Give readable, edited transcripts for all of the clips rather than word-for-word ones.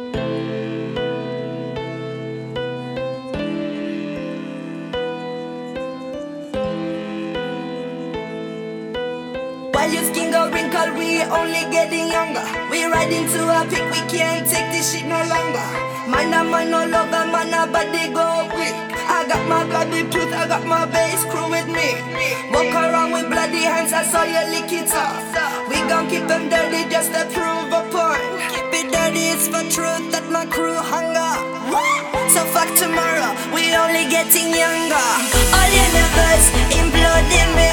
While your skin go wrinkle, we only getting younger. We riding to a peak, we can't take this shit no longer. Man a man no lover, man a body go quick. I got my bloody tooth, I got my bass crew with me. Walk around with bloody hands, I saw you lick it off. We gon' keep them dirty just to prove a point. Keep it dirty, it's for truth that my crew hunger. So fuck tomorrow, we only getting younger. All universe imploding me.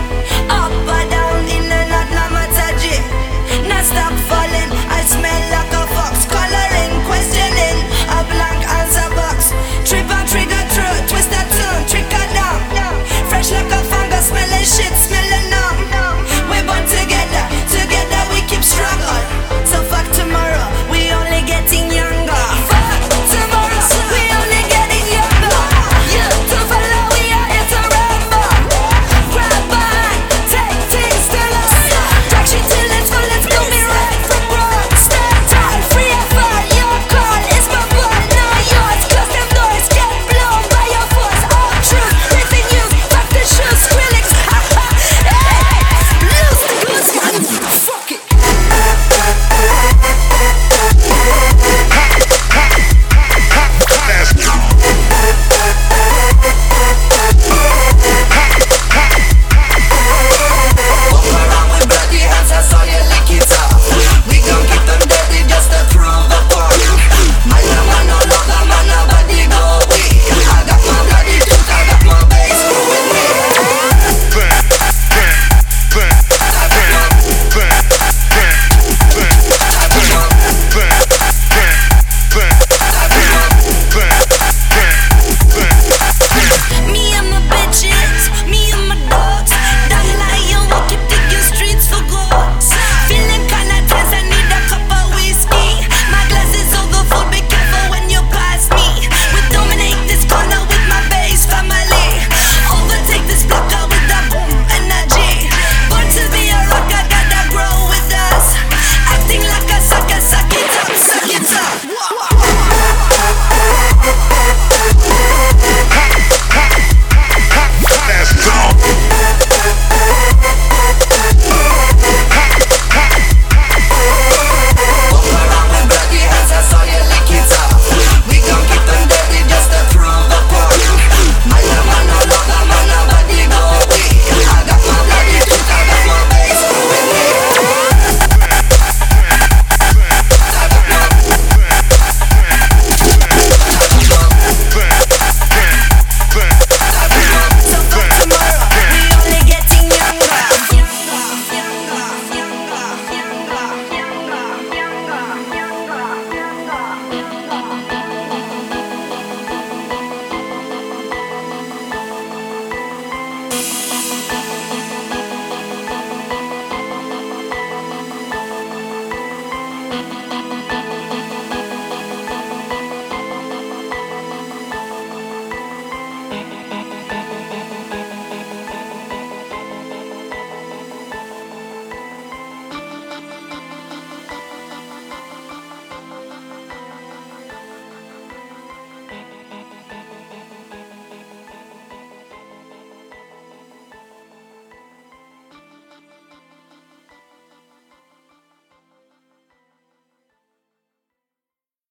Up or down, in and out, no matter G. Not stop falling, I smell like